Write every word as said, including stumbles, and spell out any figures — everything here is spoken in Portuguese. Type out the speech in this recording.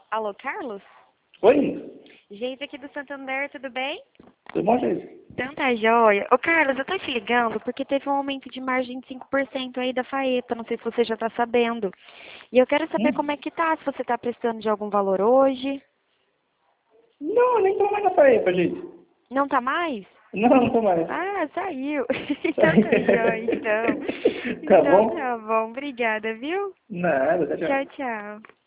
Alô, Carlos? Oi, Gente aqui do Santander, tudo bem? tudo bom, gente? Então tá joia. Ô, Carlos, eu tô te ligando porque teve um aumento de margem de cinco por cento aí da Faeta, não sei se você já tá sabendo. E eu quero saber como é Hum? que tá, se você tá precisando de algum valor hoje. Não, nem tô mais na Faeta, gente. Não tá mais? Não, não tô mais. Ah, saiu. Então tá joia, então. Tá Então bom? tá bom, obrigada, viu? Nada, tá Tchau, tchau. tchau.